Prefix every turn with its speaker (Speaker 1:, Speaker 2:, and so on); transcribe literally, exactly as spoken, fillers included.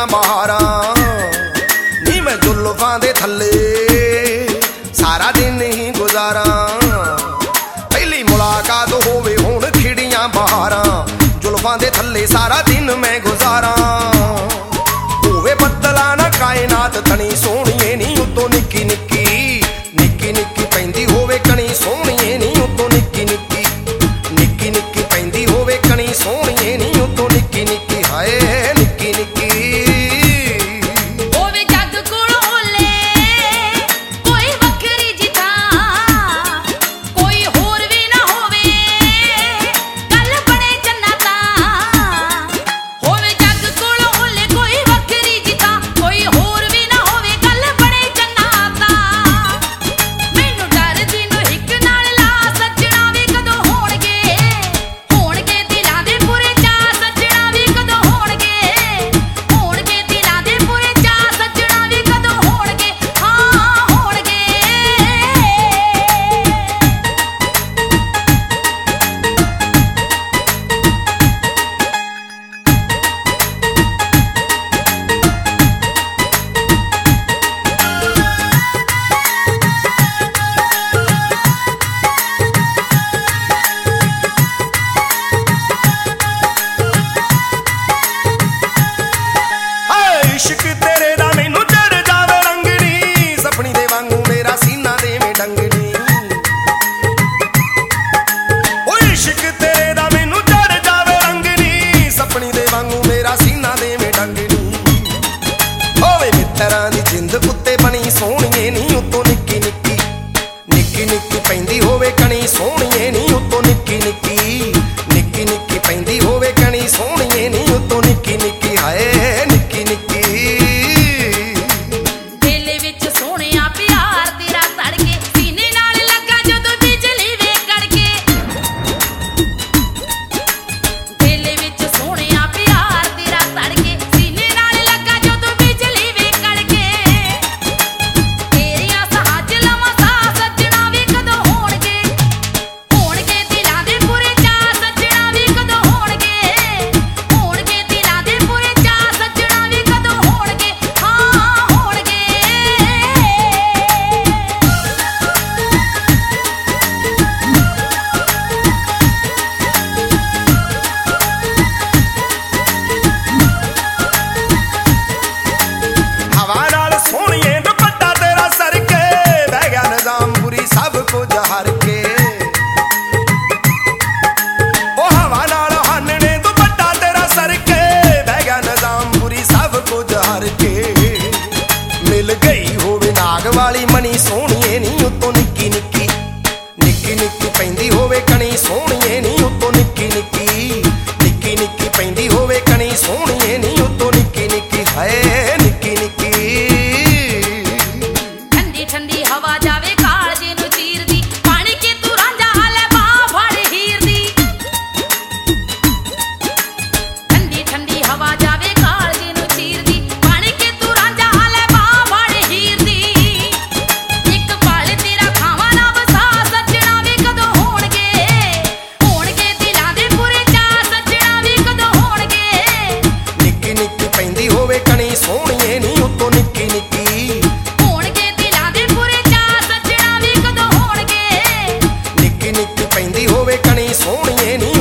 Speaker 1: खिड़ियां बहारां नी मैं जुल्फां दे थल्ले सारा दिन ही गुजारा। पहली मुलाकात होवे हुण खिड़ियां बहारां जुल्फां दे थल्ले सारा दिन मैं गुजारा। होवे बदला ना कायनात तनी सोहणीए नी उतों निक्की निक्की निक्की निक्की पैंदी होवे कणी सोहणीए नी उतों निक्की निक्की निक्की निक्की पैंदी होवे कणी सोहणीए नी उतों निक्की निक्की हाय निक्की निक्की। इश्क तेरे दा मैनू चढ़ जावे रंगनी सपनी दे वांगू मेरा सीना देवे डंगनी। ओ इश्क तेरे दा मैनू चढ़ जावे रंगनी सपनी दे वांगू मेरा सीना देवे डंगनी। होवे मित्तरां दी जिंद कुत्ते बनी सोहणीए नी उतों निक्की निक्की निक्की निक्की पैंदी होवे कणी सोहणीए नी उतों निक्की निक्की निक्की निक्की पैंदी होवे कणी सोहणीए नी उतों निक्की निक्की हाय निक्की निक्की। सब कुछ हर के ओ हवा नाल हानने दुपट्टा तेरा सर के बह गया निजाम बुरी सब कुछ हर के। मिल गई होवे नाग वाली मनी सोहणीए नी उतों निक्की निक्की निक्की निक्की पैंदी होवे कणी सोहणीए नी उतों निक्की निक्की निक्की निक्की पैंदी होवे कणी सोहणीए नी उतों निक्की निक्की हाय निक्की निक्की।
Speaker 2: ठंडी ठंडी हवा जावे
Speaker 1: सोहणीए नी उतों निक्की निक्की
Speaker 2: होणगे दिलां दे पूरे चार सजना वी कदों होणगे
Speaker 1: निक्की निक्की पैंदी होवे कणी सोहणीए नी